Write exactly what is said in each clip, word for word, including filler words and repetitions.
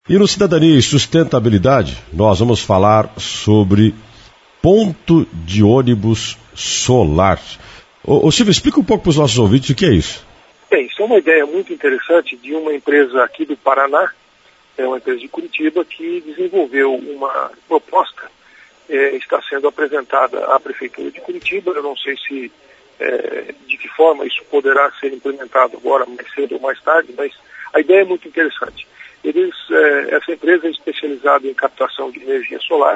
E no Cidadania e Sustentabilidade, nós vamos falar sobre ponto de ônibus solar. Ô, ô Silvio, explica um pouco para os nossos ouvintes o que é isso. Bem, isso é uma ideia muito interessante de uma empresa aqui do Paraná, é uma empresa de Curitiba, que desenvolveu uma proposta, é, está sendo apresentada à Prefeitura de Curitiba. Eu não sei se, é, de que forma isso poderá ser implementado agora, mais cedo ou mais tarde, mas a ideia é muito interessante. Eles, é, essa empresa é especializada em captação de energia solar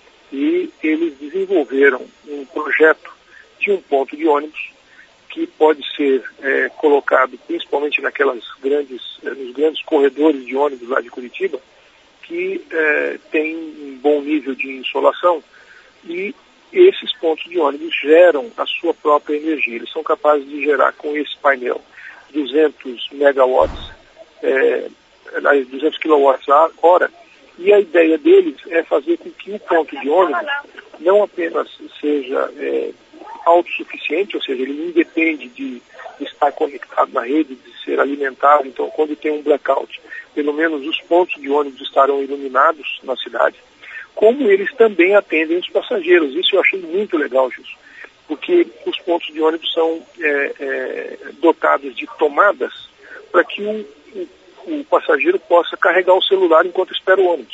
e eles desenvolveram um projeto de um ponto de ônibus que pode ser é, colocado principalmente naquelas grandes, nos grandes corredores de ônibus lá de Curitiba, que é, tem um bom nível de insolação, e esses pontos de ônibus geram a sua própria energia. Eles são capazes de gerar com esse painel duzentos megawatts, é, duzentos quilowatts a hora, e a ideia deles é fazer com que o ponto de ônibus não apenas seja é, autossuficiente, ou seja, ele não depende de estar conectado na rede, de ser alimentado. Então, quando tem um blackout, pelo menos os pontos de ônibus estarão iluminados na cidade, como eles também atendem os passageiros. Isso eu achei muito legal, Gilson, porque os pontos de ônibus são é, é, dotados de tomadas para que o, o, o passageiro possa carregar o celular enquanto espera o ônibus.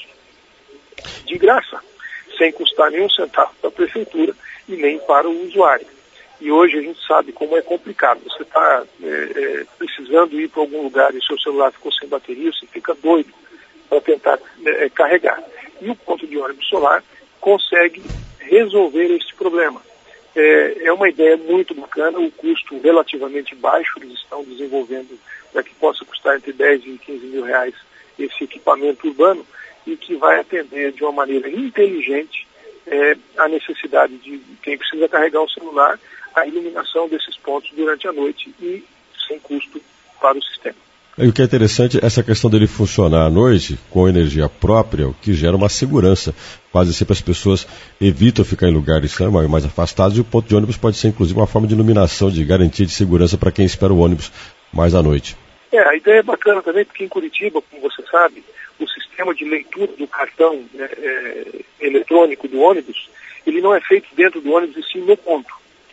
De graça, sem custar nenhum centavo para a prefeitura e nem para o usuário. E hoje a gente sabe como é complicado. Você está é, é, precisando ir para algum lugar e o seu celular ficou sem bateria, você fica doido para tentar é, carregar. E o ponto de ônibus solar consegue resolver esse problema. É, é uma ideia muito bacana, o custo relativamente baixo, eles estão desenvolvendo para que possa custar entre dez e quinze mil reais esse equipamento urbano, e que vai atender de uma maneira inteligente é, a necessidade de quem precisa carregar o celular, a iluminação desses pontos durante a noite e sem custo para o sistema. E o que é interessante é essa questão dele funcionar à noite com energia própria, o que gera uma segurança. Quase sempre as pessoas evitam ficar em lugares, né, mais afastados, e o ponto de ônibus pode ser inclusive uma forma de iluminação, de garantia de segurança para quem espera o ônibus mais à noite. É, a ideia é bacana também, porque em Curitiba, como você sabe, o sistema de leitura do cartão né, é, eletrônico do ônibus, ele não é feito dentro do ônibus, e sim no ponto,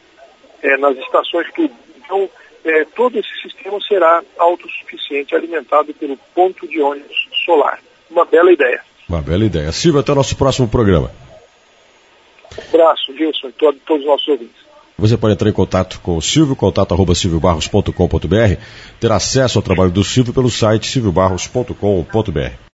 é, nas estações tudo. Então, é, todo esse sistema será autossuficiente, alimentado pelo ponto de ônibus solar. Uma bela ideia. Uma bela ideia. Silvio, até o nosso próximo programa. Um abraço, Gilson, e todos, todos os nossos ouvintes. Você pode entrar em contato com o Silvio, contato arroba silvio barros ponto com ponto br, ter acesso ao trabalho do Silvio pelo site silvio barros ponto com ponto br.